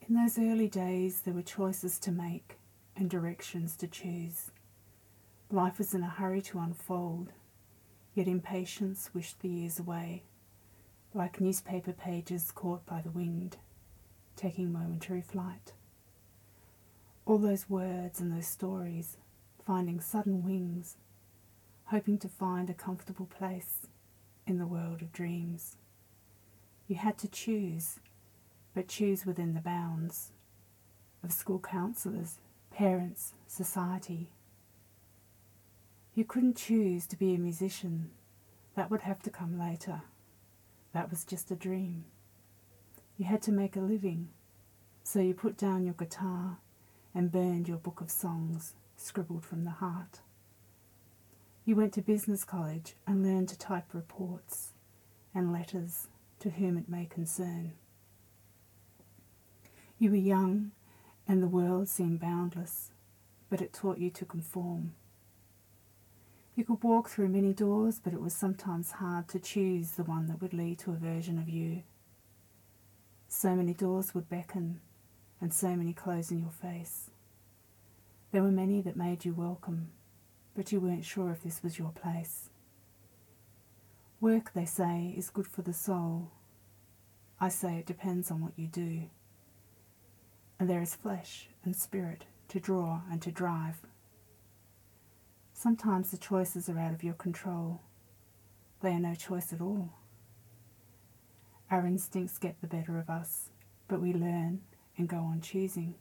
In those early days, there were choices to make and directions to choose. Life was in a hurry to unfold, yet impatience wished the years away, like newspaper pages caught by the wind, taking momentary flight. All those words and those stories, finding sudden wings, hoping to find a comfortable place in the world of dreams. You had to choose, but choose within the bounds of school counsellors, parents, society. You couldn't choose to be a musician. That would have to come later. That was just a dream. You had to make a living, so you put down your guitar and burned your book of songs scribbled from the heart. You went to business college and learned to type reports and letters to whom it may concern. You were young and the world seemed boundless, but it taught you to conform. You could walk through many doors, but it was sometimes hard to choose the one that would lead to a version of you. So many doors would beckon, and so many close in your face. There were many that made you welcome, but you weren't sure if this was your place. Work, they say, is good for the soul. I say it depends on what you do. And there is flesh and spirit to draw and to drive. Sometimes the choices are out of your control. They are no choice at all. Our instincts get the better of us, but we learn and go on choosing.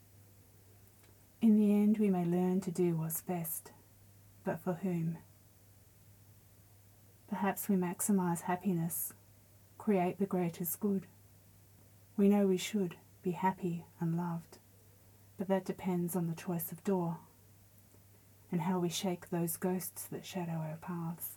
In the end, we may learn to do what's best, but for whom? Perhaps we maximize happiness, create the greatest good. We know we should be happy and loved, but that depends on the choice of door and how we shake those ghosts that shadow our paths.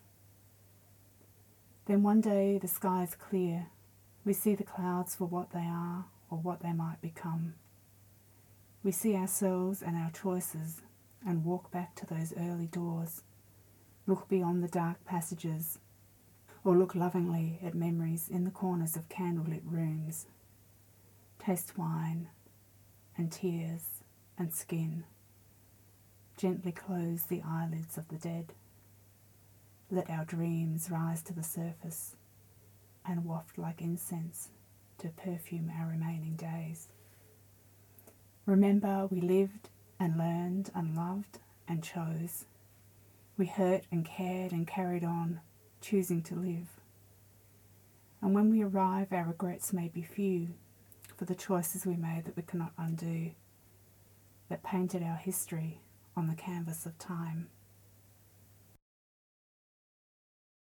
Then one day the sky is clear. We see the clouds for what they are or what they might become. We see ourselves and our choices and walk back to those early doors, look beyond the dark passages, or look lovingly at memories in the corners of candlelit rooms. Taste wine and tears and skin. Gently close the eyelids of the dead. Let our dreams rise to the surface and waft like incense to perfume our remaining days. Remember, we lived and learned and loved and chose. We hurt and cared and carried on, choosing to live. And when we arrive, our regrets may be few for the choices we made that we cannot undo, that painted our history on the canvas of time.